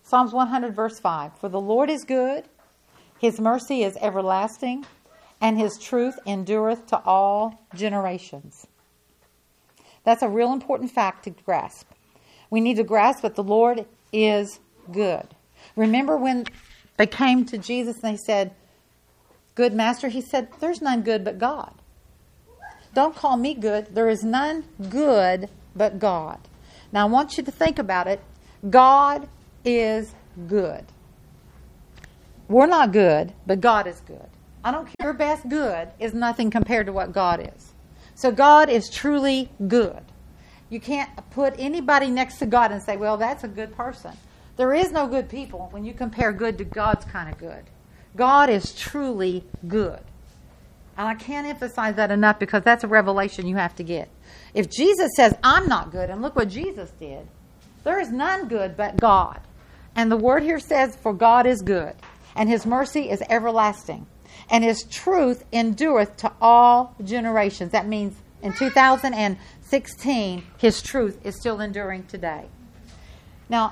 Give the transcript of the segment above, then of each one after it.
Psalms 100 verse 5. For the Lord is good, His mercy is everlasting, and His truth endureth to all generations. That's a real important fact to grasp. We need to grasp that the Lord is good. Remember when they came to Jesus and they said, Good Master? He said, there's none good but God. Don't call me good. There is none good but God. Now I want you to think about it. God is good. We're not good, but God is good. I don't care. Your best good is nothing compared to what God is. So God is truly good. You can't put anybody next to God and say, well, that's a good person. There is no good people when you compare good to God's kind of good. God is truly good. And I can't emphasize that enough because that's a revelation you have to get. If Jesus says, I'm not good, and look what Jesus did, there is none good but God. And the word here says, for God is good, and His mercy is everlasting, and His truth endureth to all generations. That means in 2016, His truth is still enduring today. Now,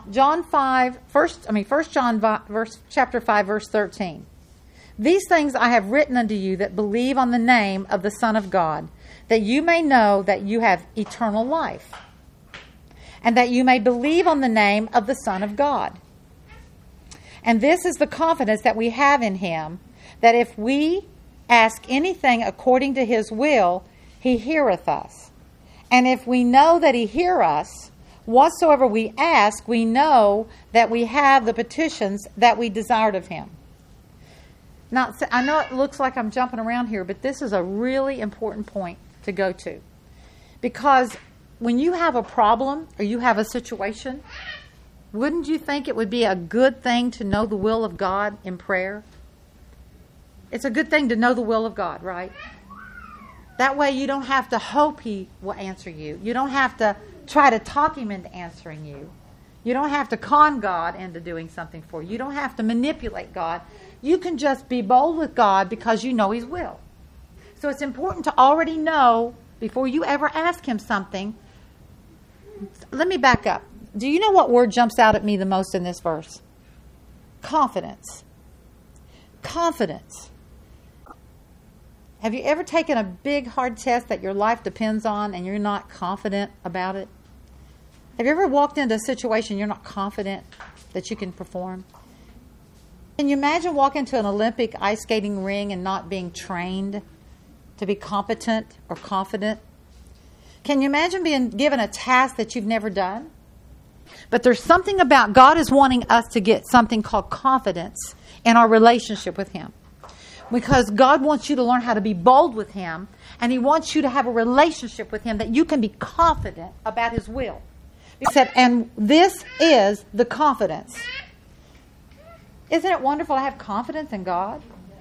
chapter 5, verse 13. These things I have written unto you that believe on the name of the Son of God, that you may know that you have eternal life, and that you may believe on the name of the Son of God. And this is the confidence that we have in Him, that if we ask anything according to His will, He heareth us. And if we know that He hear us, whatsoever we ask, we know that we have the petitions that we desired of Him. Now, I know it looks like I'm jumping around here, but this is a really important point to go to. Because when you have a problem or you have a situation, wouldn't you think it would be a good thing to know the will of God in prayer? It's a good thing to know the will of God, right? That way you don't have to hope He will answer you. You don't have to try to talk Him into answering you. You don't have to con God into doing something for you. You don't have to manipulate God. You can just be bold with God because you know His will. So it's important to already know before you ever ask Him something. Let me back up. Do you know what word jumps out at me the most in this verse? Confidence. Confidence. Have you ever taken a big, hard test that your life depends on and you're not confident about it? Have you ever walked into a situation you're not confident that you can perform? Can you imagine walking to an Olympic ice skating ring and not being trained to be competent or confident? Can you imagine being given a task that you've never done? But there's something about God is wanting us to get something called confidence in our relationship with Him. Because God wants you to learn how to be bold with Him, and He wants you to have a relationship with Him that you can be confident about His will. He said, and this is the confidence. Isn't it wonderful to have confidence in God?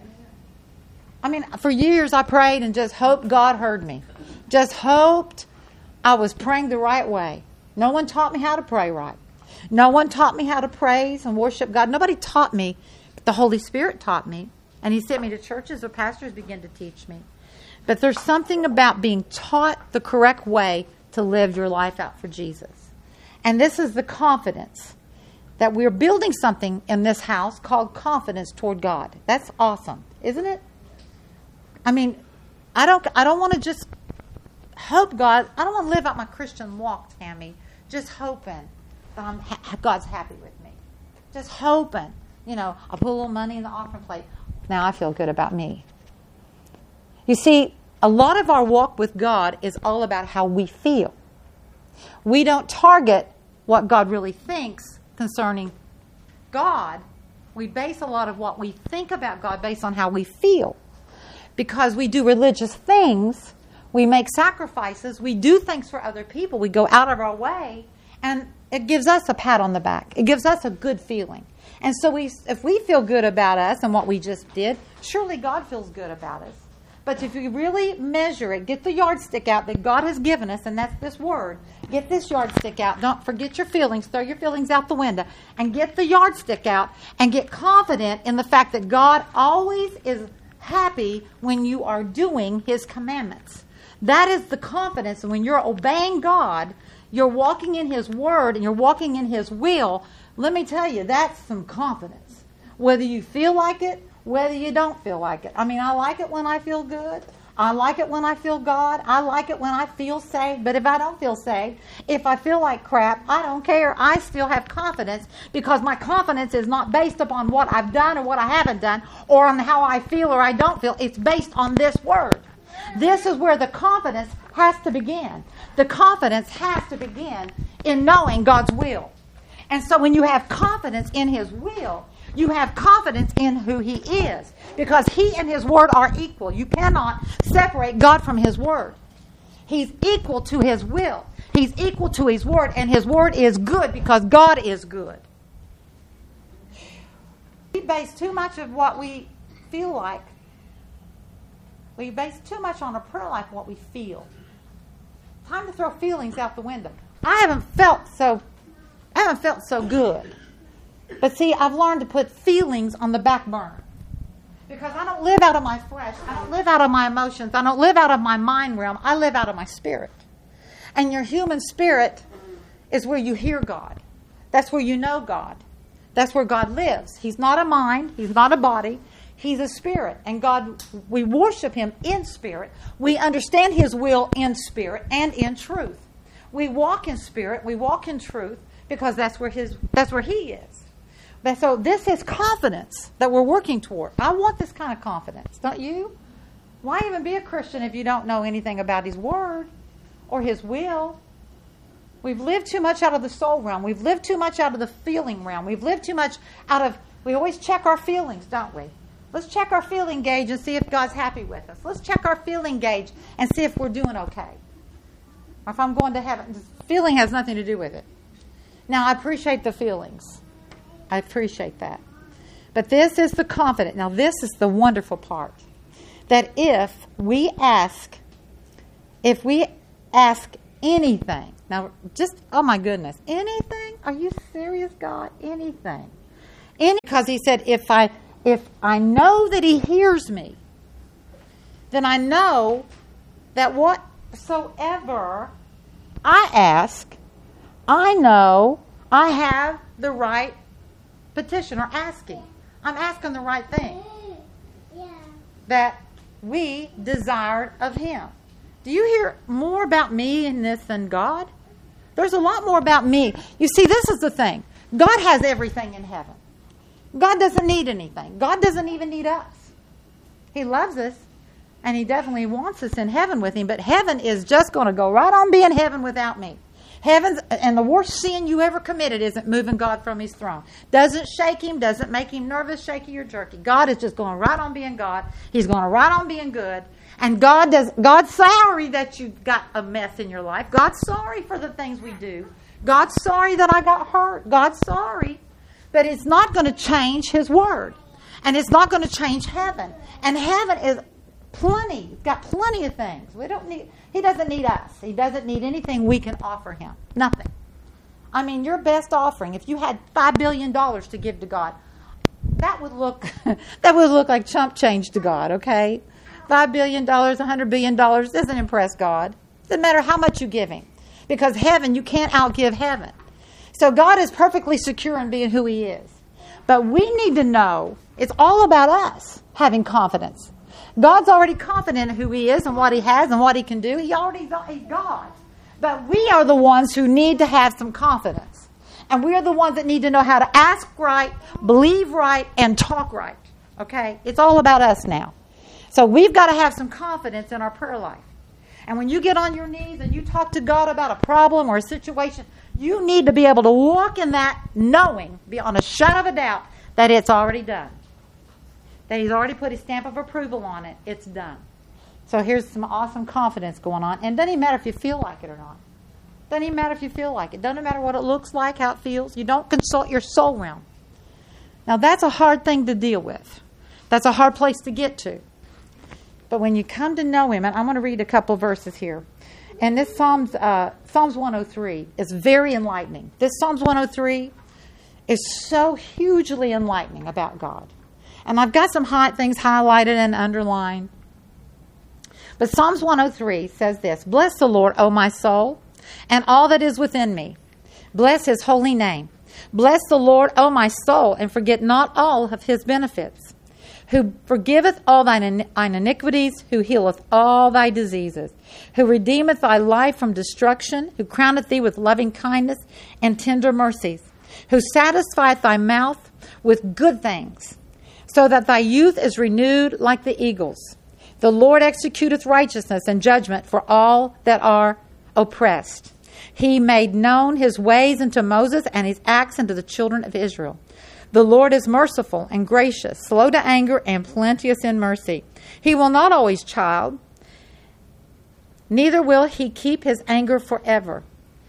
I mean, for years I prayed and just hoped God heard me. Just hoped I was praying the right way. No one taught me how to pray right. No one taught me how to praise and worship God. Nobody taught me, but the Holy Spirit taught me. And He sent me to churches where pastors began to teach me. But there's something about being taught the correct way to live your life out for Jesus. And this is the confidence that we're building something in this house called confidence toward God. That's awesome, isn't it? I mean, I don't want to just hope God. I don't want to live out my Christian walk, Tammy, just hoping that God's happy with me. Just hoping, I'll put a little money in the offering plate. Now I feel good about me. You see, a lot of our walk with God is all about how we feel. We don't target what God really thinks concerning God. We base a lot of what we think about God based on how we feel. Because we do religious things, we make sacrifices, we do things for other people, we go out of our way, and it gives us a pat on the back. It gives us a good feeling. And so if we feel good about us and what we just did, surely God feels good about us. But if you really measure it, get the yardstick out that God has given us, and that's this word. Get this yardstick out. Don't forget your feelings. Throw your feelings out the window. And get the yardstick out and get confident in the fact that God always is happy when you are doing His commandments. That is the confidence. And when you're obeying God, you're walking in His Word and you're walking in His will, let me tell you, that's some confidence. Whether you feel like it, whether you don't feel like it. I mean, I like it when I feel good. I like it when I feel God. I like it when I feel saved. But if I don't feel saved, if I feel like crap, I don't care. I still have confidence because my confidence is not based upon what I've done or what I haven't done or on how I feel or I don't feel. It's based on this Word. This is where the confidence has to begin. The confidence has to begin in knowing God's will. And so when you have confidence in His will, you have confidence in who He is, because He and His Word are equal. You cannot separate God from His Word. He's equal to His will. He's equal to His Word, and His Word is good because God is good. We base too much of what we feel like. We base too much on a prayer life what we feel. Time to throw feelings out the window. I haven't felt so good. But see, I've learned to put feelings on the back burner. Because I don't live out of my flesh. I don't live out of my emotions. I don't live out of my mind realm. I live out of my spirit. And your human spirit is where you hear God. That's where you know God. That's where God lives. He's not a mind. He's not a body. He's a spirit. And God, we worship Him in spirit. We understand His will in spirit and in truth. We walk in spirit. We walk in truth because that's where He is. But so this is confidence that we're working toward. I want this kind of confidence, don't you? Why even be a Christian if you don't know anything about His Word or His will? We've lived too much out of the soul realm. We've lived too much out of the feeling realm. We've lived too much we always check our feelings, don't we? Let's check our feeling gauge and see if God's happy with us. Let's check our feeling gauge and see if we're doing okay. Or if I'm going to heaven. Feeling has nothing to do with it. Now, I appreciate the feelings. I appreciate that. But this is the confident. Now, this is the wonderful part. That if we ask anything, now just, oh my goodness, anything? Are you serious, God? Anything. Because He said, if I know that He hears me, then I know that whatsoever I ask, I know I have the right petition or asking. I'm asking the right thing that we desired of Him. Do you hear more about me in this than God? There's a lot more about me. You see, this is the thing. God has everything in heaven. God doesn't need anything. God doesn't even need us. He loves us, and He definitely wants us in heaven with Him, but heaven is just going to go right on being heaven without me. Heaven's, and the worst sin you ever committed isn't moving God from His throne. Doesn't shake Him, doesn't make Him nervous, shaky, or jerky. God is just going right on being God. He's going right on being good. And God's sorry that you've got a mess in your life. God's sorry for the things we do. God's sorry that I got hurt. God's sorry. But it's not going to change His Word. And it's not going to change heaven. And heaven is plenty. It's got plenty of things. He doesn't need us. He doesn't need anything we can offer Him. Nothing. I mean, your best offering, if you had $5 billion to give to God, that would look like chump change to God, okay? $5 billion, $100 billion doesn't impress God. Doesn't matter how much you give Him. Because heaven, you can't outgive heaven. So God is perfectly secure in being who He is. But we need to know it's all about us having confidence. God's already confident in who He is and what He has and what He can do. He's God. But we are the ones who need to have some confidence. And we are the ones that need to know how to ask right, believe right, and talk right. Okay? It's all about us now. So we've got to have some confidence in our prayer life. And when you get on your knees and you talk to God about a problem or a situation, you need to be able to walk in that knowing, beyond a shadow of a doubt, that it's already done. That He's already put His stamp of approval on it. It's done. So here's some awesome confidence going on. And it doesn't even matter if you feel like it or not. It doesn't even matter if you feel like it. It doesn't matter what it looks like, how it feels. You don't consult your soul realm. Now that's a hard thing to deal with. That's a hard place to get to. But when you come to know Him, and I'm going to read a couple verses here. And this Psalms 103 is very enlightening. This Psalms 103 is so hugely enlightening about God. And I've got some things highlighted and underlined. But Psalms 103 says this: Bless the Lord, O my soul, and all that is within me. Bless his holy name. Bless the Lord, O my soul, and forget not all of his benefits, who forgiveth all thine iniquities, who healeth all thy diseases, who redeemeth thy life from destruction, who crowneth thee with loving kindness and tender mercies, who satisfieth thy mouth with good things, so that thy youth is renewed like the eagles. The Lord executeth righteousness and judgment for all that are oppressed. He made known his ways unto Moses, and his acts unto the children of Israel. The Lord is merciful and gracious, slow to anger, and plenteous in mercy. He will not always chide, neither will he keep his anger forever.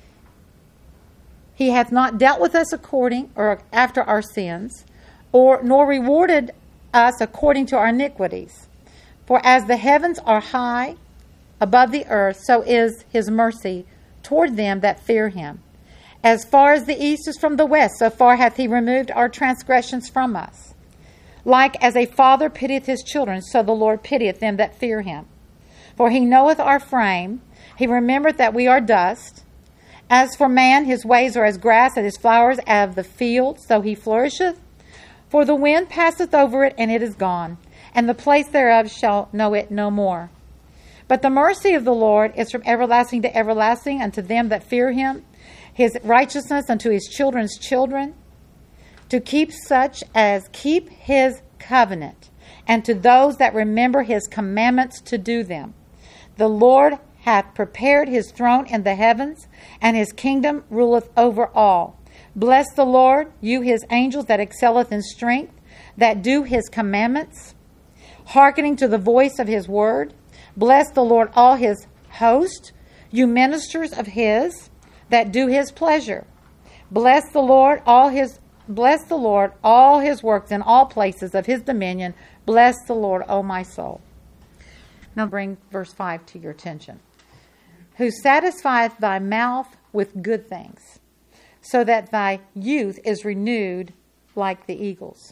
He hath not dealt with us according or after our sins, nor rewarded us according to our iniquities. For as the heavens are high above the earth, so is his mercy toward them that fear him. As far as the east is from the west, so far hath he removed our transgressions from us. Like as a father pitieth his children, so the Lord pitieth them that fear him. For he knoweth our frame, he remembereth that we are dust. As for man, his ways are as grass, and his flowers of the field, so he flourisheth. For the wind passeth over it, and it is gone, and the place thereof shall know it no more. But the mercy of the Lord is from everlasting to everlasting unto them that fear him, his righteousness unto his children's children, to keep such as keep his covenant, and to those that remember his commandments to do them. The Lord hath prepared his throne in the heavens, and his kingdom ruleth over all. Bless the Lord, you his angels that excelleth in strength, that do his commandments, hearkening to the voice of his word. Bless the Lord, all his host, you ministers of his that do his pleasure. Bless the Lord, all his works in all places of his dominion. Bless the Lord, O my soul. Now bring verse 5 to your attention. Who satisfieth thy mouth with good things, so that thy youth is renewed like the eagles.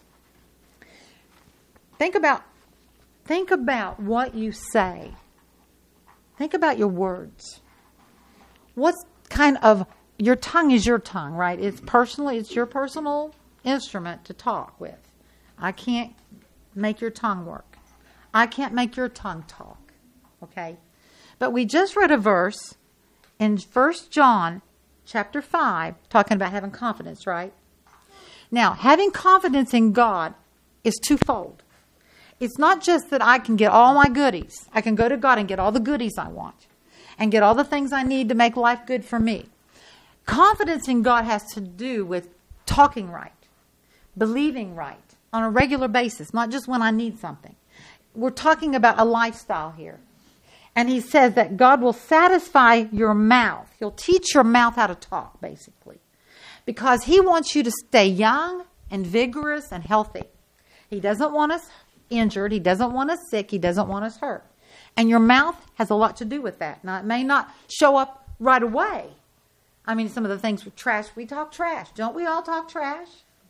Think about what you say. Think about your words. What's kind of, your tongue is your tongue, right? It's your personal instrument to talk with. I can't make your tongue work. I can't make your tongue talk. Okay? But we just read a verse in 1 John chapter 5 talking about having confidence, right? Now, having confidence in God is twofold. It's not just that I can get all my goodies. I can go to God and get all the goodies I want and get all the things I need to make life good for me. Confidence in God has to do with talking right, believing right on a regular basis, not just when I need something. We're talking about a lifestyle here. And he says that God will satisfy your mouth. He'll teach your mouth how to talk, basically. Because he wants you to stay young and vigorous and healthy. He doesn't want us injured. He doesn't want us sick. He doesn't want us hurt. And your mouth has a lot to do with that. Now, it may not show up right away. I mean, some of the things with trash, we talk trash. Don't we all talk trash?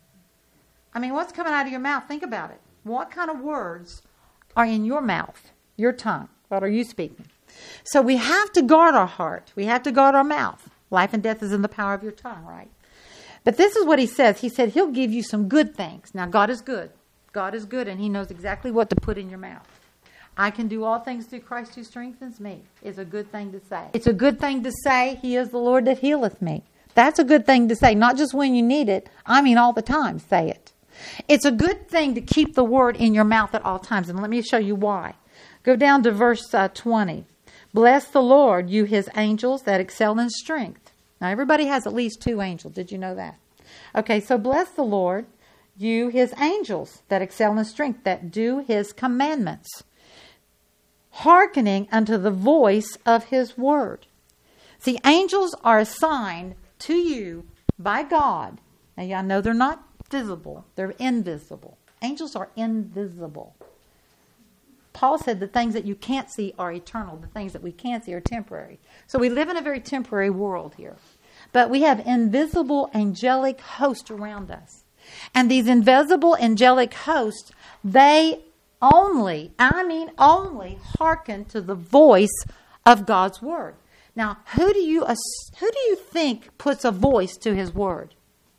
I mean, what's coming out of your mouth? Think about it. What kind of words are in your mouth, your tongue? What are you speaking? So we have to guard our heart. We have to guard our mouth. Life and death is in the power of your tongue, right? But this is what he says. He said he'll give you some good things. Now, God is good. God is good, and he knows exactly what to put in your mouth. I can do all things through Christ who strengthens me is a good thing to say. It's a good thing to say, he is the Lord that healeth me. That's a good thing to say, not just when you need it. I mean all the time, say it. It's a good thing to keep the word in your mouth at all times, and let me show you why. Go down to verse 20. Bless the Lord, you his angels that excel in strength. Now, everybody has at least 2 angels. Did you know that? Okay, so bless the Lord, you his angels that excel in strength, that do his commandments, hearkening unto the voice of his word. See, angels are assigned to you by God. Now, y'all know they're not visible. They're invisible. Angels are invisible. Paul said the things that you can't see are eternal. The things that we can see are temporary. So we live in a very temporary world here. But we have invisible angelic hosts around us. And these invisible angelic hosts, they only hearken to the voice of God's word. Now, who do you think puts a voice to his word?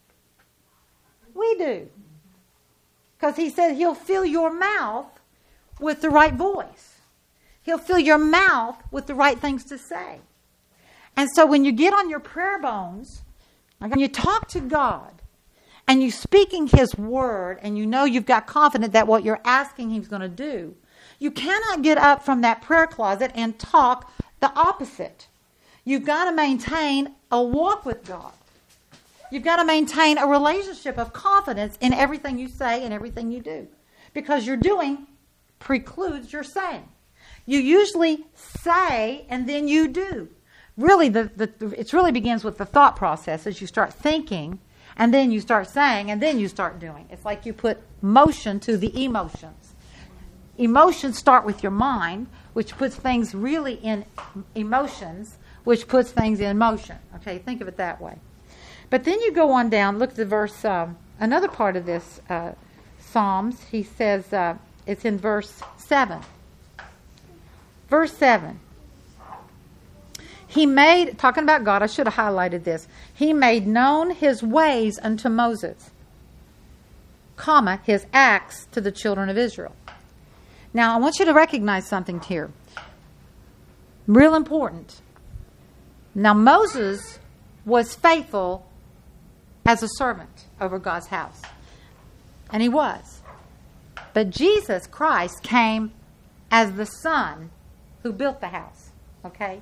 We do. Because he said he'll fill your mouth with the right voice. He'll fill your mouth with the right things to say. And so when you get on your prayer bones, when you talk to God, and you're speaking his word, and you know you've got confidence that what you're asking he's going to do, you cannot get up from that prayer closet and talk the opposite. You've got to maintain a walk with God. You've got to maintain a relationship of confidence in everything you say and everything you do. Because your doing precludes your saying. You usually say and then you do. Really, it really begins with the thought process as you start thinking, and then you start saying, and then you start doing. It's like you put motion to the emotions. Emotions start with your mind, which puts things really in emotions, which puts things in motion. Okay, think of it that way. But then you go on down, look at the verse, another part of this Psalms. He says, it's in verse 7. Verse 7. He made, talking about God, I should have highlighted this. He made known his ways unto Moses, comma, his acts to the children of Israel. Now, I want you to recognize something here. Real important. Now, Moses was faithful as a servant over God's house. And he was. But Jesus Christ came as the son who built the house. Okay?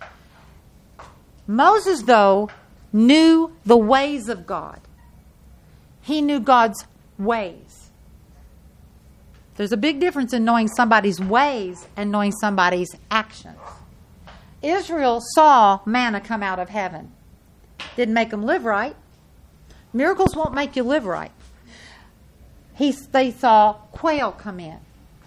Moses, though, knew the ways of God. He knew God's ways. There's a big difference in knowing somebody's ways and knowing somebody's actions. Israel saw manna come out of heaven. Didn't make them live right. Miracles won't make you live right. They saw quail come in.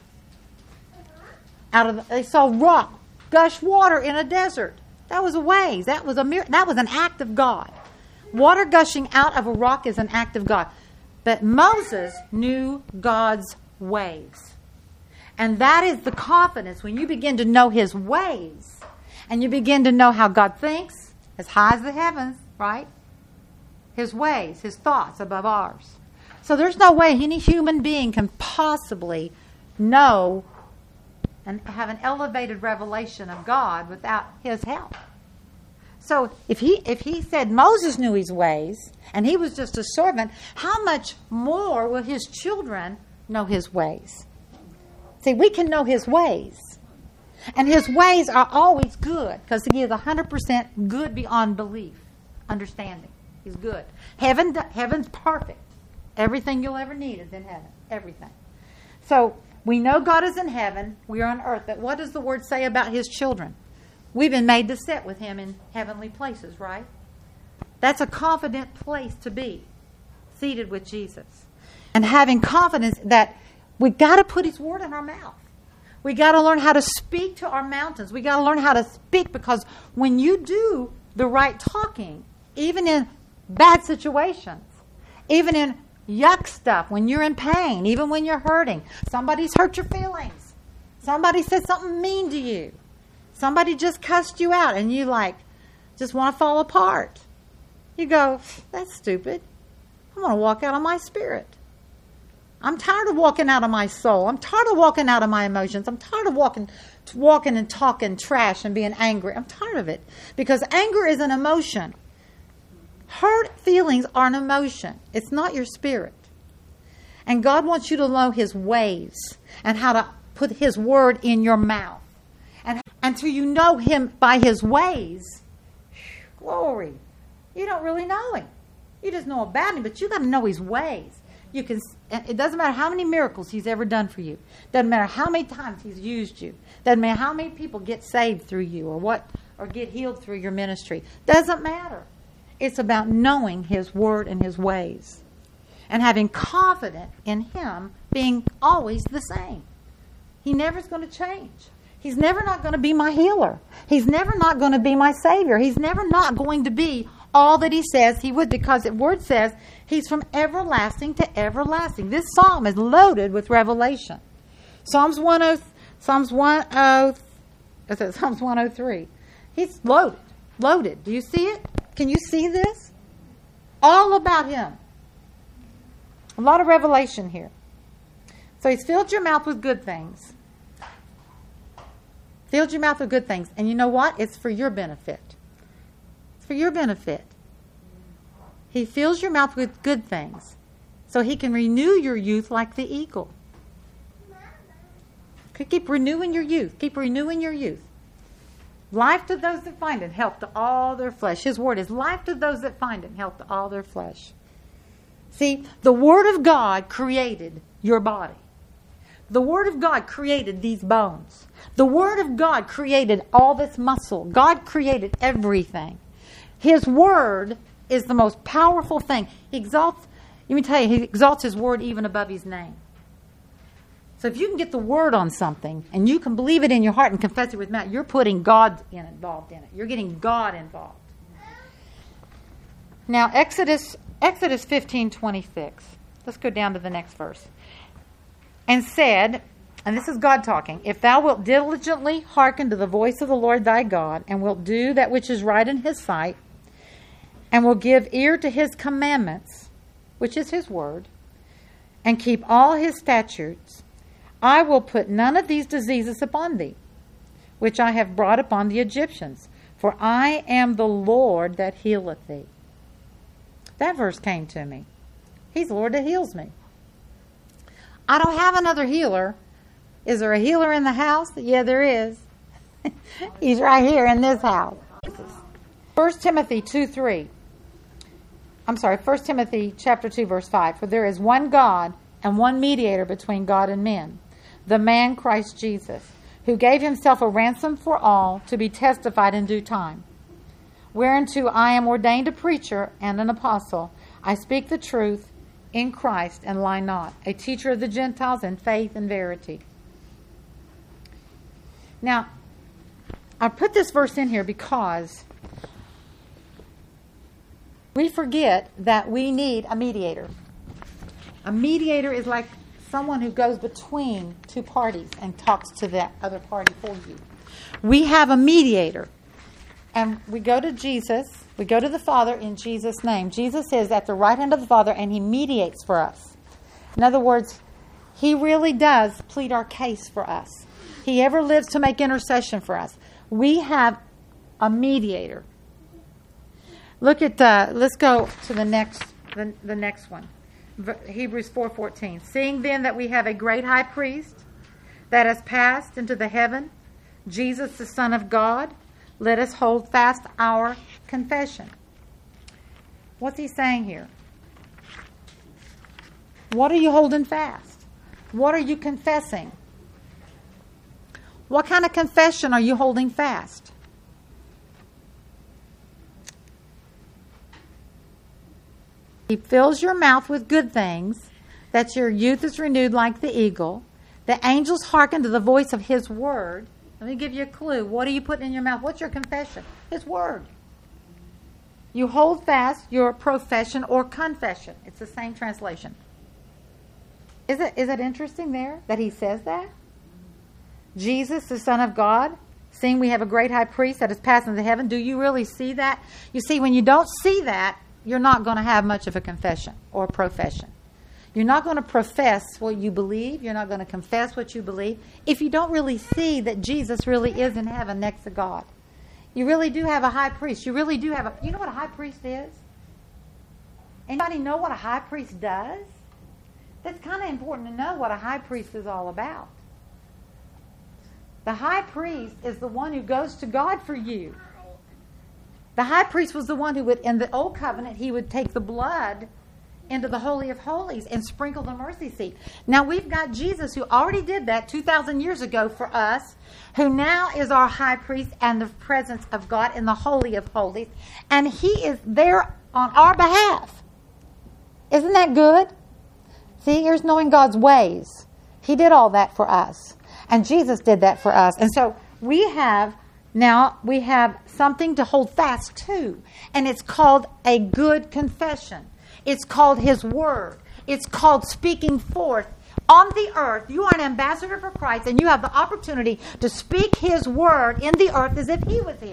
They saw rock gush water in a desert. That was a ways. That was an act of God. Water gushing out of a rock is an act of God. But Moses knew God's ways. And that is the confidence when you begin to know his ways and you begin to know how God thinks, as high as the heavens, right? His ways, his thoughts above ours. So there's no way any human being can possibly know and have an elevated revelation of God without his help. So if he said Moses knew his ways and he was just a servant, how much more will his children know his ways? See, we can know his ways. And his ways are always good because he is 100% good beyond belief, understanding. He's good. Heaven's perfect. Everything you'll ever need is in heaven. Everything. So we know God is in heaven. We are on earth. But what does the word say about his children? We've been made to sit with him in heavenly places, right? That's a confident place to be, seated with Jesus. And having confidence that we got to put his word in our mouth. We got to learn how to speak to our mountains. We got to learn how to speak, because when you do the right talking, even in bad situations, even in yuck stuff, when you're in pain, even when you're hurting, somebody's hurt your feelings, somebody said something mean to you, somebody just cussed you out, and you just want to fall apart. You go, that's stupid. I want to walk out of my spirit. I'm tired of walking out of my soul. I'm tired of walking out of my emotions. I'm tired of walking and talking trash and being angry. I'm tired of it, because anger is an emotion. Hurt feelings are an emotion. It's not your spirit. And God wants you to know his ways and how to put his word in your mouth. And until you know him by his ways, glory, you don't really know him. You just know about him, but you got to know his ways. It doesn't matter how many miracles he's ever done for you. Doesn't matter how many times he's used you. Doesn't matter how many people get saved through you or get healed through your ministry. Doesn't matter. It's about knowing his word and his ways and having confidence in him being always the same. He never is going to change. He's never not going to be my healer. He's never not going to be my savior. He's never not going to be all that he says he would, because the word says he's from everlasting to everlasting. This psalm is loaded with revelation. Psalms 103. He's loaded. Loaded. Do you see it? Can you see this? All about him. A lot of revelation here. So he's filled your mouth with good things. Filled your mouth with good things. And you know what? It's for your benefit. It's for your benefit. He fills your mouth with good things so he can renew your youth like the eagle. Keep renewing your youth. Keep renewing your youth. Life to those that find it, health to all their flesh. His word is life to those that find it, health to all their flesh. See, the Word of God created your body. The Word of God created these bones. The Word of God created all this muscle. God created everything. His Word is the most powerful thing. He exalts His Word even above His name. So if you can get the Word on something and you can believe it in your heart and confess it with mouth, you're putting God involved in it. You're getting God involved. Now, Exodus 15:26. Let's go down to the next verse. And said, and this is God talking, if thou wilt diligently hearken to the voice of the Lord thy God, and wilt do that which is right in his sight, and will give ear to his commandments, which is his word, and keep all his statutes, I will put none of these diseases upon thee, which I have brought upon the Egyptians, for I am the Lord that healeth thee. That verse came to me. He's the Lord that heals me. I don't have another healer. Is there a healer in the house? Yeah, there is. He's right here in this house. 1 Timothy 2:3. I'm sorry, 1 Timothy chapter 2, verse 5. For there is one God and one mediator between God and men, the man Christ Jesus, who gave himself a ransom for all to be testified in due time. Whereunto I am ordained a preacher and an apostle. I speak the truth in Christ and lie not, a teacher of the Gentiles in faith and verity. Now, I put this verse in here because we forget that we need a mediator. A mediator is like someone who goes between two parties and talks to that other party for you. We have a mediator. And we go to Jesus, we go to the Father in Jesus' name. Jesus is at the right hand of the Father and he mediates for us. In other words, he really does plead our case for us. He ever lives to make intercession for us. We have a mediator. Look at, let's go to the next one. Hebrews 4:14. Seeing then that we have a great high priest that has passed into the heaven, Jesus the Son of God, let us hold fast our confession. What's he saying here? What are you holding fast? What are you confessing? What kind of confession are you holding fast? He fills your mouth with good things, that your youth is renewed like the eagle. The angels hearken to the voice of his word. Let me give you a clue. What are you putting in your mouth? What's your confession? His word. You hold fast your profession or confession. It's the same translation. Is it interesting there that he says that? Jesus, the Son of God, seeing we have a great high priest that has passed into heaven. Do you really see that? You see, when you don't see that, you're not going to have much of a confession or profession. You're not going to profess what you believe. You're not going to confess what you believe if you don't really see that Jesus really is in heaven next to God. You really do have a high priest. You really do have you know what a high priest is? Anybody know what a high priest does? That's kind of important to know what a high priest is all about. The high priest is the one who goes to God for you. The high priest was the one who would, in the old covenant, he would take the blood into the Holy of Holies and sprinkle the mercy seat. Now we've got Jesus who already did that 2,000 years ago for us, who now is our high priest and the presence of God in the Holy of Holies, and he is there on our behalf. Isn't that good? See, here's knowing God's ways. He did all that for us, and Jesus did that for us. And so we have something to hold fast to, and it's called a good confession. It's called his word. It's called speaking forth. On the earth, you are an ambassador for Christ, and you have the opportunity to speak his word in the earth as if he was here.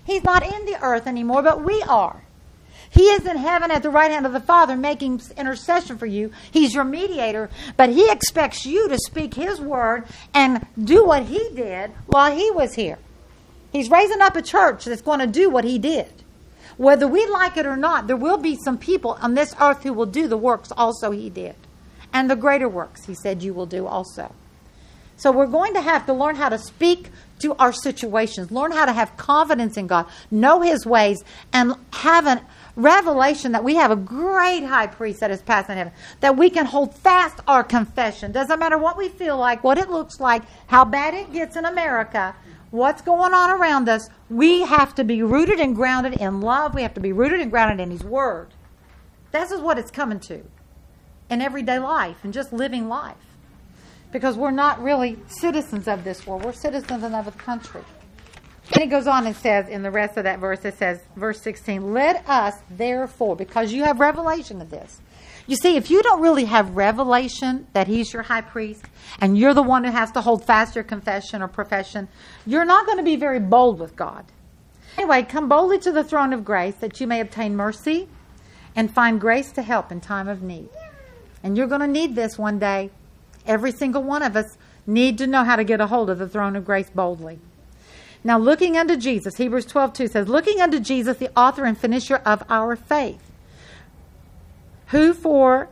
He's not in the earth anymore, but we are. He is in heaven at the right hand of the Father making intercession for you. He's your mediator, but he expects you to speak his word and do what he did while he was here. He's raising up a church that's going to do what he did. Whether we like it or not, there will be some people on this earth who will do the works also he did. And the greater works, he said, you will do also. So we're going to have to learn how to speak to our situations, learn how to have confidence in God, know his ways, and have a revelation that we have a great high priest that is passing heaven, that we can hold fast our confession. Doesn't matter what we feel like, what it looks like, how bad it gets in America, what's going on around us. We have to be rooted and grounded in love. We have to be rooted and grounded in his word. This is what it's coming to in everyday life and just living life. Because we're not really citizens of this world. We're citizens of a country. And it goes on and says, in the rest of that verse, it says, verse 16, let us therefore, because you have revelation of this. You see, if you don't really have revelation that he's your high priest, and you're the one who has to hold fast your confession or profession, you're not going to be very bold with God. Anyway, come boldly to the throne of grace that you may obtain mercy and find grace to help in time of need. And you're going to need this one day. Every single one of us need to know how to get a hold of the throne of grace boldly. Now, looking unto Jesus, Hebrews 12:2 says, looking unto Jesus, the author and finisher of our faith, who for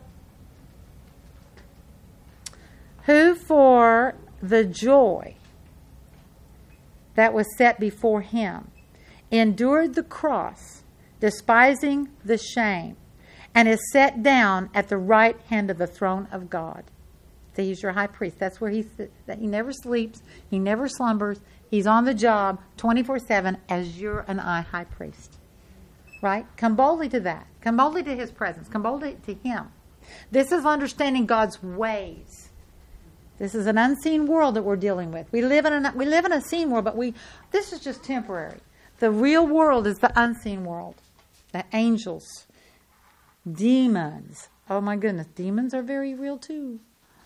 the joy that was set before him endured the cross, despising the shame, and is set down at the right hand of the throne of God. So he's your high priest. That's where he sits. He never sleeps. He never slumbers. He's on the job 24/7 as you're and I high priest. Right? Come boldly to that. Come boldly to his presence. Come boldly to him. This is understanding God's ways. This is an unseen world that we're dealing with. We live in a seen world, but this is just temporary. The real world is the unseen world. The angels, demons. Oh my goodness, demons are very real too.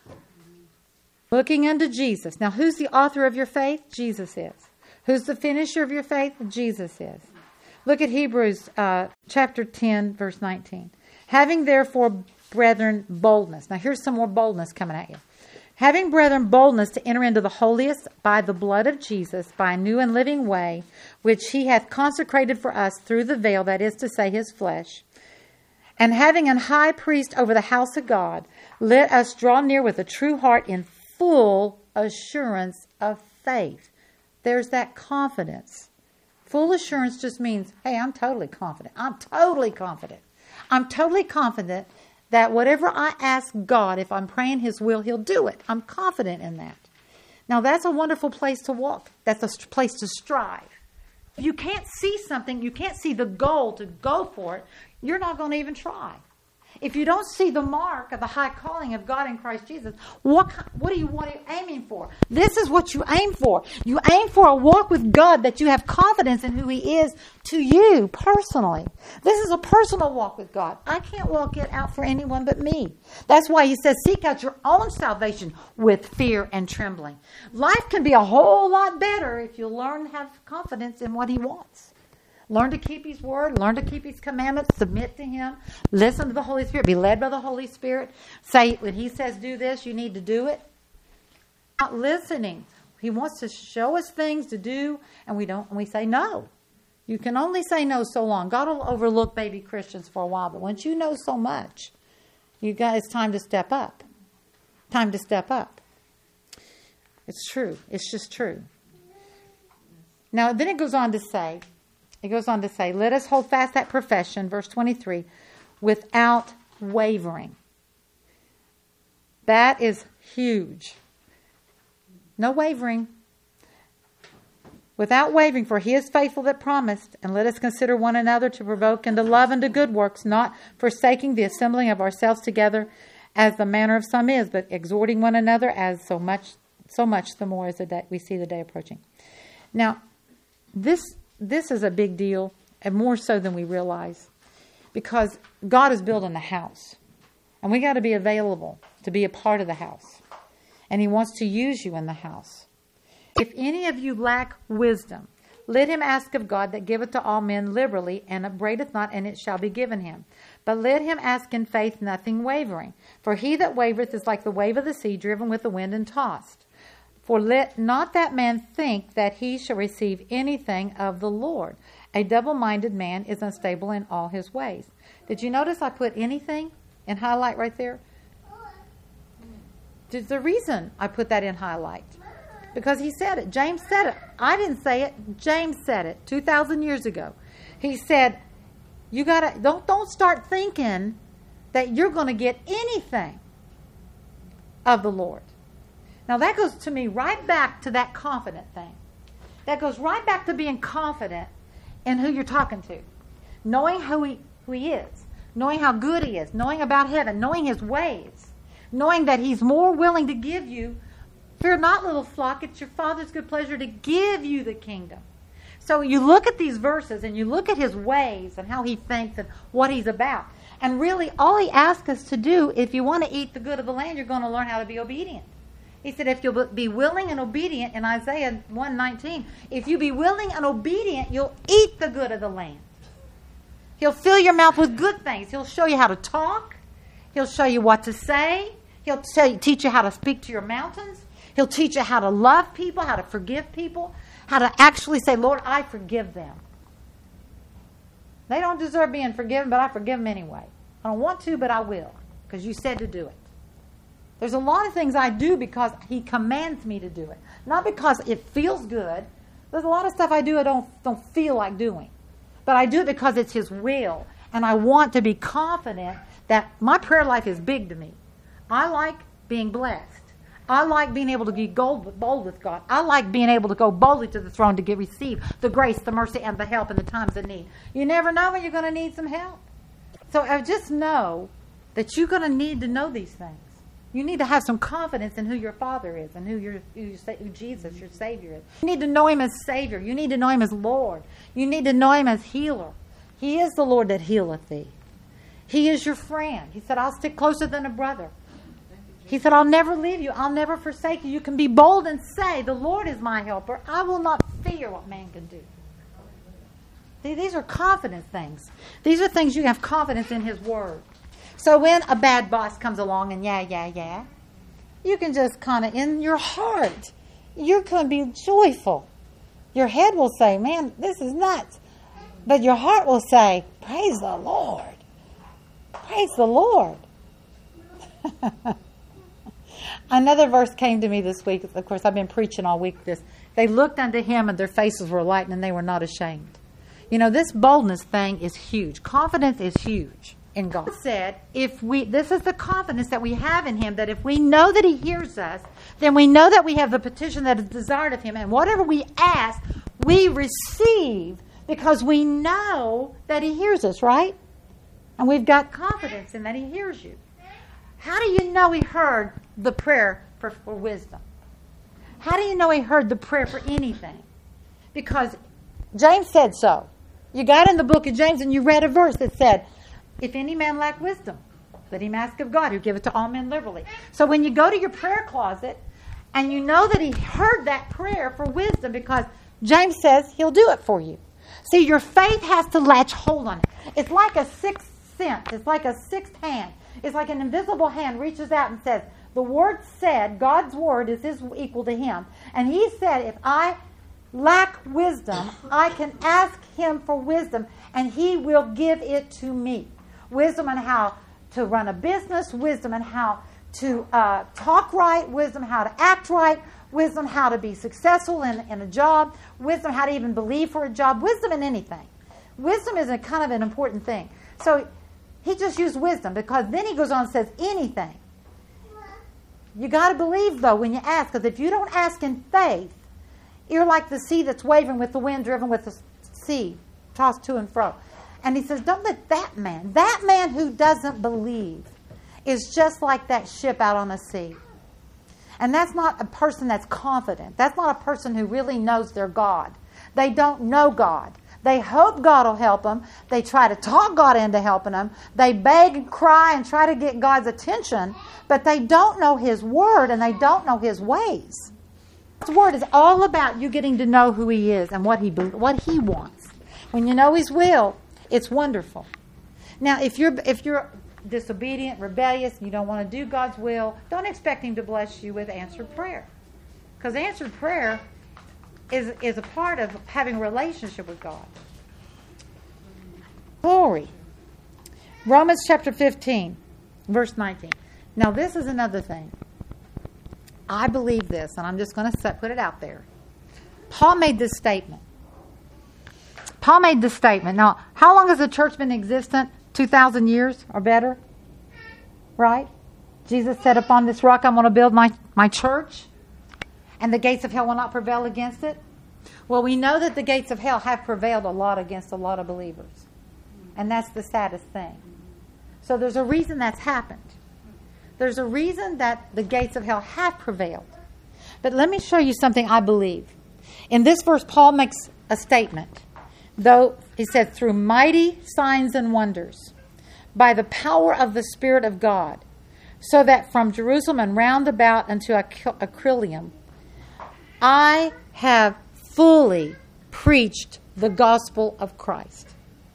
Looking unto Jesus. Now, who's the author of your faith? Jesus is. Who's the finisher of your faith? Jesus is. Look at Hebrews chapter 10, verse 19. Having therefore, brethren, boldness. Now, here's some more boldness coming at you. Having, brethren, boldness to enter into the holiest by the blood of Jesus, by a new and living way, which he hath consecrated for us through the veil, that is to say, his flesh. And having an high priest over the house of God, let us draw near with a true heart in full assurance of faith. There's that confidence. Full assurance just means, hey, I'm totally confident. I'm totally confident. I'm totally confident that whatever I ask God, if I'm praying his will, he'll do it. I'm confident in that. Now, that's a wonderful place to walk. That's a place to strive. If you can't see something, you can't see the goal to go for it, you're not going to even try. If you don't see the mark of the high calling of God in Christ Jesus, what are you aiming for? This is what you aim for. You aim for a walk with God that you have confidence in who he is to you personally. This is a personal walk with God. I can't walk it out for anyone but me. That's why he says, seek out your own salvation with fear and trembling. Life can be a whole lot better if you learn to have confidence in what he wants. Learn to keep his word. Learn to keep his commandments. Submit to him. Listen to the Holy Spirit. Be led by the Holy Spirit. Say, when he says do this, you need to do it. Not listening. He wants to show us things to do, and we say no. You can only say no so long. God will overlook baby Christians for a while, but once you know so much, it's time to step up. Time to step up. It's true. It's just true. Now, then it goes on to say, let us hold fast that profession, verse 23, without wavering. That is huge. No wavering. Without wavering, for he is faithful that promised. And let us consider one another to provoke unto love and to good works, not forsaking the assembling of ourselves together as the manner of some is, but exhorting one another as so much the more as we see the day approaching. Now, this is a big deal, and more so than we realize, because God is building the house, and we got to be available to be a part of the house, and he wants to use you in the house. If any of you lack wisdom, let him ask of God that giveth to all men liberally, and upbraideth not, and it shall be given him. But let him ask in faith, nothing wavering. For he that wavereth is like the wave of the sea, driven with the wind and tossed. For let not that man think that he shall receive anything of the Lord. A double-minded man is unstable in all his ways. Did you notice I put anything in highlight right there? There's a reason I put that in highlight. Because he said it. James said it. I didn't say it. James said it 2,000 years ago. He said, you gotta don't start thinking that you're going to get anything of the Lord. Now that goes to me right back to that confident thing. That goes right back to being confident in who you're talking to. Knowing who he is. Knowing how good he is. Knowing about heaven. Knowing his ways. Knowing that he's more willing to give you. Fear not, little flock. It's your Father's good pleasure to give you the kingdom. So you look at these verses and you look at his ways and how he thinks and what he's about. And really all he asks us to do, if you want to eat the good of the land, you're going to learn how to be obedient. He said, if you'll be willing and obedient, in Isaiah 1:19, if you be willing and obedient, you'll eat the good of the land. He'll fill your mouth with good things. He'll show you how to talk. He'll show you what to say. He'll teach you how to speak to your mountains. He'll teach you how to love people, how to forgive people, how to actually say, Lord, I forgive them. They don't deserve being forgiven, but I forgive them anyway. I don't want to, but I will, because you said to do it. There's a lot of things I do because he commands me to do it. Not because it feels good. There's a lot of stuff I do I don't feel like doing. But I do it because it's his will. And I want to be confident that my prayer life is big to me. I like being blessed. I like being able to be bold with God. I like being able to go boldly to the throne to receive the grace, the mercy, and the help in the times of need. You never know when you're going to need some help. So I just know that you're going to need to know these things. You need to have some confidence in who your Father is and who Jesus, your Savior, is. You need to know him as Savior. You need to know him as Lord. You need to know him as healer. He is the Lord that healeth thee. He is your friend. He said, I'll stick closer than a brother. He said, I'll never leave you. I'll never forsake you. You can be bold and say, the Lord is my helper. I will not fear what man can do. See, these are confidence things. These are things you have confidence in his word. So when a bad boss comes along and yeah, you can just kind of, in your heart, you're going to be joyful. Your head will say, man, this is nuts. But your heart will say, praise the Lord. Praise the Lord. Another verse came to me this week. Of course, I've been preaching all week this. They looked unto him and their faces were lightened and they were not ashamed. You know, this boldness thing is huge. Confidence is huge in God. Said, this is the confidence that we have in him, that if we know that he hears us, then we know that we have the petition that is desired of him. And whatever we ask, we receive because we know that he hears us, right? And we've got confidence in that he hears you. How do you know he heard the prayer for wisdom? How do you know he heard the prayer for anything? Because James said so. You got in the book of James and you read a verse that said, if any man lack wisdom, let him ask of God, who giveth to all men liberally. So when you go to your prayer closet and you know that he heard that prayer for wisdom because James says he'll do it for you. See, your faith has to latch hold on it. It's like a sixth sense. It's like a sixth hand. It's like an invisible hand reaches out and says, the word said, God's word is equal to him. And he said, if I lack wisdom, I can ask him for wisdom and he will give it to me. Wisdom on how to run a business, wisdom on how to talk right, wisdom how to act right, wisdom how to be successful in a job, wisdom how to even believe for a job, wisdom in anything. Wisdom is a kind of an important thing. So he just used wisdom because then he goes on and says anything. You got to believe, though, when you ask, because if you don't ask in faith, you're like the sea that's wavering with the wind, driven with the sea, tossed to and fro. And he says, don't let that man who doesn't believe is just like that ship out on the sea. And that's not a person that's confident. That's not a person who really knows their God. They don't know God. They hope God will help them. They try to talk God into helping them. They beg and cry and try to get God's attention, but they don't know his word and they don't know his ways. His word is all about you getting to know who he is and what he wants. When you know his will, it's wonderful. Now, if you're disobedient, rebellious, and you don't want to do God's will, don't expect him to bless you with answered prayer. Because answered prayer is a part of having a relationship with God. Glory. Romans chapter 15, verse 19. Now, this is another thing. I believe this, and I'm just going to put it out there. Paul made this statement. Now, how long has the church been existent? 2,000 years or better? Right? Jesus said, upon this rock I'm going to build my church, and the gates of hell will not prevail against it. Well, we know that the gates of hell have prevailed a lot against a lot of believers. And that's the saddest thing. So there's a reason that's happened. There's a reason that the gates of hell have prevailed. But let me show you something I believe. In this verse, Paul makes a statement. Though, he said, through mighty signs and wonders, by the power of the Spirit of God, so that from Jerusalem and round about unto Iconium, I have fully preached the gospel of Christ.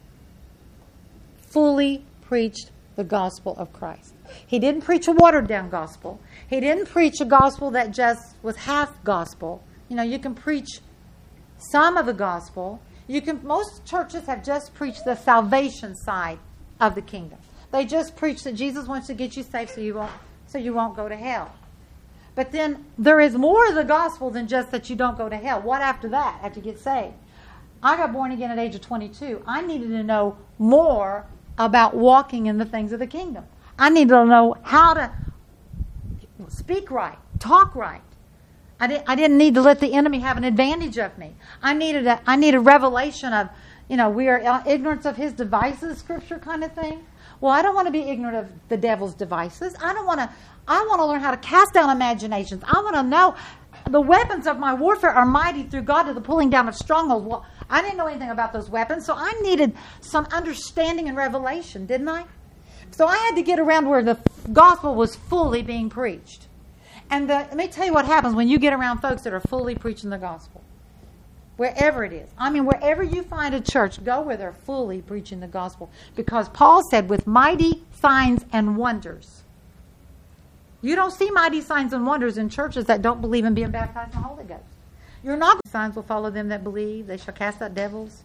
Fully preached the gospel of Christ. He didn't preach a watered-down gospel. He didn't preach a gospel that just was half gospel. You know, you can preach some of the gospel. Most churches have just preached the salvation side of the kingdom. They just preach that Jesus wants to get you saved so you won't go to hell. But then there is more of the gospel than just that you don't go to hell. What after that? After you get saved? I got born again at the age of 22. I needed to know more about walking in the things of the kingdom. I needed to know how to speak right, talk right. I didn't need to let the enemy have an advantage of me. I needed a revelation of, we are ignorant of his devices, scripture kind of thing. Well, I don't want to be ignorant of the devil's devices. I want to learn how to cast down imaginations. I want to know the weapons of my warfare are mighty through God to the pulling down of strongholds. Well, I didn't know anything about those weapons, so I needed some understanding and revelation, didn't I? So I had to get around where the gospel was fully being preached. And let me tell you what happens when you get around folks that are fully preaching the gospel. Wherever it is. I mean, wherever you find a church, go where they're fully preaching the gospel. Because Paul said, with mighty signs and wonders. You don't see mighty signs and wonders in churches that don't believe in being baptized in the Holy Ghost. You're not. Signs will follow them that believe. They shall cast out devils.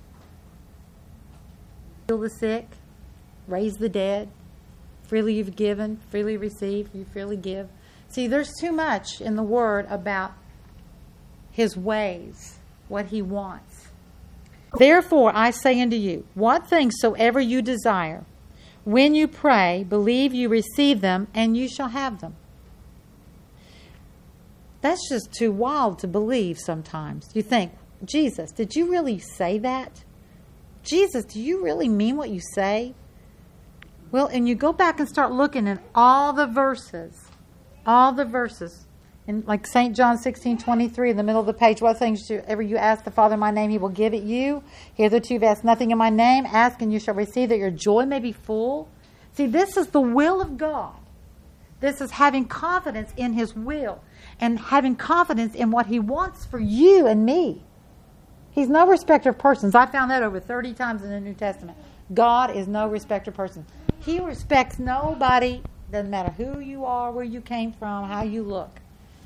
Heal the sick. Raise the dead. Freely you've given. Freely receive. You freely give. See, there's too much in the Word about his ways, what he wants. Therefore, I say unto you, what things soever you desire, when you pray, believe you receive them, and you shall have them. That's just too wild to believe sometimes. You think, Jesus, did you really say that? Jesus, do you really mean what you say? Well, and you go back and start looking at all the verses, in like St. John 16:23 in the middle of the page. What things ever you ask the Father in my name, he will give it you. Hitherto you've asked nothing in my name. Ask and you shall receive, that your joy may be full. See, this is the will of God. This is having confidence in his will and having confidence in what he wants for you and me. He's no respecter of persons. I found that over 30 times in the New Testament. God is no respecter of persons. He respects nobody. Doesn't matter who you are, where you came from, how you look.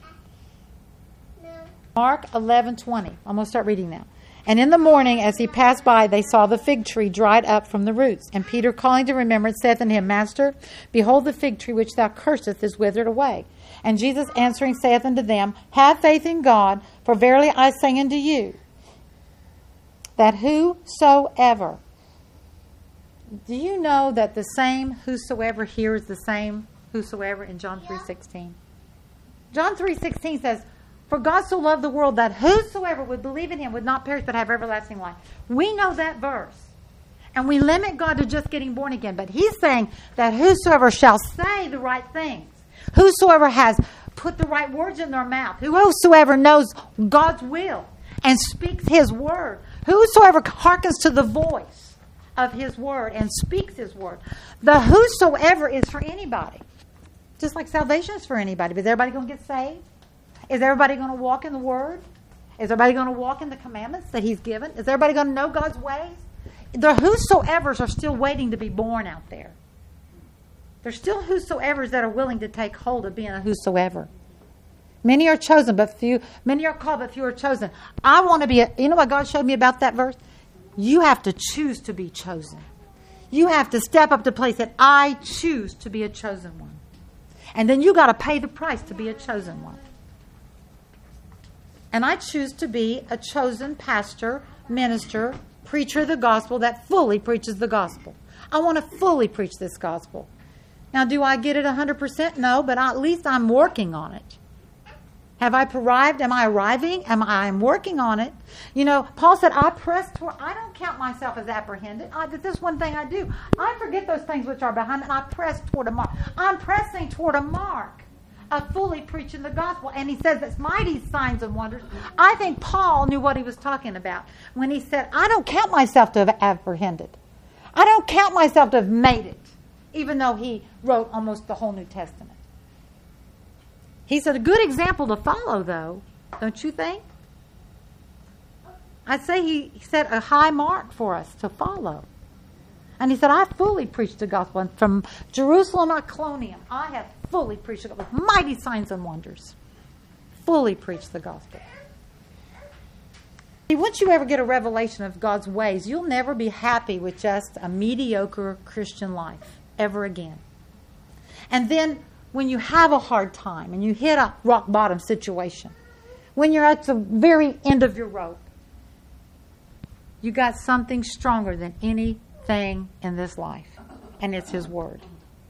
Mark 11:20. I'm going to start reading now. And in the morning, as he passed by, they saw the fig tree dried up from the roots. And Peter, calling to remembrance, saith unto him, Master, behold, the fig tree which thou cursest is withered away. And Jesus answering saith unto them, Have faith in God, for verily I say unto you, that whosoever... Do you know that the same whosoever here is the same whosoever in John 3:16? John 3:16 says, For God so loved the world that whosoever would believe in him would not perish but have everlasting life. We know that verse. And we limit God to just getting born again. But he's saying that whosoever shall say the right things, whosoever has put the right words in their mouth, whosoever knows God's will and speaks his word, whosoever hearkens to the voice of his word and speaks his word. The whosoever is for anybody. Just like salvation is for anybody. But is everybody going to get saved? Is everybody going to walk in the Word? Is everybody going to walk in the commandments that He's given? Is everybody going to know God's ways? The whosoevers are still waiting to be born out there. There's still whosoevers that are willing to take hold of being a whosoever. Many are chosen, but few. Many are called, but few are chosen. I want to be you know what God showed me about that verse? You have to choose to be chosen. You have to step up to the place that I choose to be a chosen one. And then you got to pay the price to be a chosen one. And I choose to be a chosen pastor, minister, preacher of the gospel that fully preaches the gospel. I want to fully preach this gospel. Now, do I get it 100%? No, but at least I'm working on it. Have I arrived? Am I arriving? I'm working on it. You know, Paul said, I press toward, I don't count myself as apprehended. This is one thing I do. I forget those things which are behind me, and I press toward a mark. I'm pressing toward a mark of fully preaching the gospel. And he says it's mighty signs and wonders. I think Paul knew what he was talking about when he said, I don't count myself to have apprehended. I don't count myself to have made it, even though he wrote almost the whole New Testament. He said a good example to follow, though, don't you think? I'd say he set a high mark for us to follow. And he said, I fully preached the gospel. And from Jerusalem, Iconium, I have fully preached the gospel with mighty signs and wonders. Fully preached the gospel. See, once you ever get a revelation of God's ways, you'll never be happy with just a mediocre Christian life ever again. And then when you have a hard time and you hit a rock bottom situation, when you're at the very end of your rope, you got something stronger than anything in this life, and it's His Word.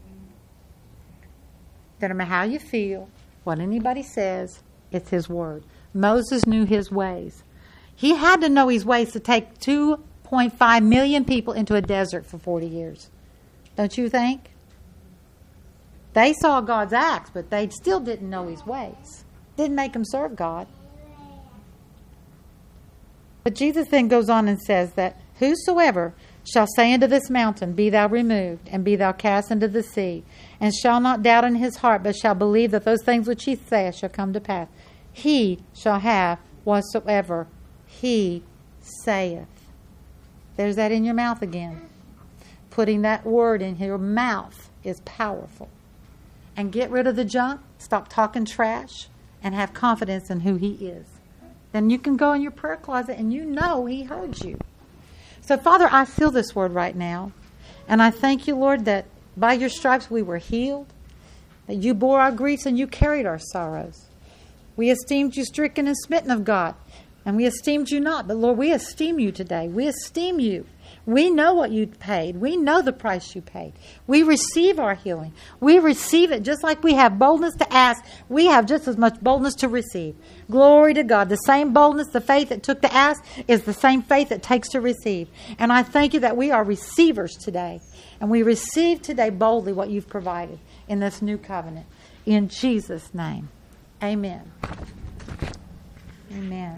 Doesn't matter how you feel, what anybody says, it's His Word. Moses knew his ways. He had to know his ways to take 2.5 million people into a desert for 40 years. Don't you think? They saw God's acts, but they still didn't know His ways. Didn't make them serve God. But Jesus then goes on and says that whosoever shall say unto this mountain, be thou removed, and be thou cast into the sea, and shall not doubt in his heart, but shall believe that those things which he saith shall come to pass, he shall have whatsoever he saith. There's that in your mouth again. Putting that word in your mouth is powerful. And get rid of the junk, stop talking trash, and have confidence in who He is. Then you can go in your prayer closet and you know He heard you. So, Father, I seal this word right now. And I thank you, Lord, that by your stripes we were healed, that you bore our griefs and you carried our sorrows. We esteemed you stricken and smitten of God, and we esteemed you not. But, Lord, we esteem you today. We esteem you. We know what you paid. We know the price you paid. We receive our healing. We receive it just like we have boldness to ask. We have just as much boldness to receive. Glory to God. The same boldness, the faith that took to ask is the same faith that takes to receive. And I thank you that we are receivers today. And we receive today boldly what you've provided in this new covenant. In Jesus' name, amen. Amen.